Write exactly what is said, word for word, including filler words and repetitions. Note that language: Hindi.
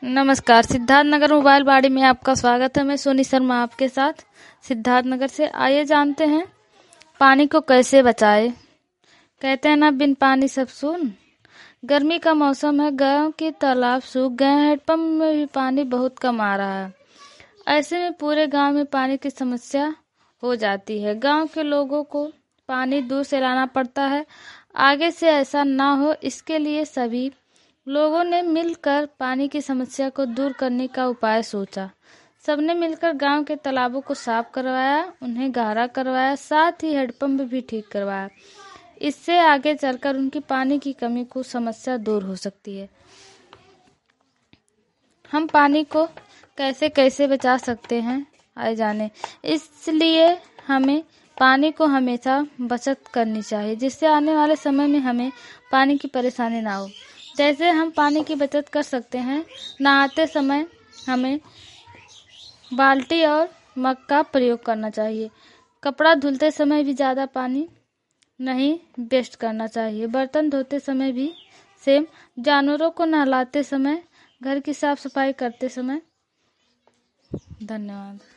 नमस्कार। सिद्धार्थनगर मोबाइल बाड़ी में आपका स्वागत है। मैं सोनी शर्मा आपके साथ सिद्धार्थनगर से। आइए जानते हैं पानी को कैसे बचाए। कहते हैं ना, बिन पानी सब सून। गर्मी का मौसम है, गांव के तालाब सूख गए हैं, हैंडपंप में भी पानी बहुत कम आ रहा है। ऐसे में पूरे गांव में पानी की समस्या हो जाती है। गांव के लोगों को पानी दूर से लाना पड़ता है। आगे से ऐसा ना हो, इसके लिए सभी लोगों ने मिलकर पानी की समस्या को दूर करने का उपाय सोचा। सबने मिलकर गांव के तालाबों को साफ करवाया, उन्हें गहरा करवाया, साथ ही हैंडपंप भी ठीक करवाया। इससे आगे चलकर उनकी पानी की कमी को समस्या दूर हो सकती है। हम पानी को कैसे कैसे बचा सकते हैं, आइए जाने। इसलिए हमें पानी को हमेशा बचत करनी चाहिए, जिससे आने वाले समय में हमें पानी की परेशानी ना हो। जैसे हम पानी की बचत कर सकते हैं, नहाते समय हमें बाल्टी और मग का प्रयोग करना चाहिए। कपड़ा धुलते समय भी ज़्यादा पानी नहीं वेस्ट करना चाहिए। बर्तन धोते समय भी सेम। जानवरों को नहलाते समय, घर की साफ सफाई करते समय। धन्यवाद।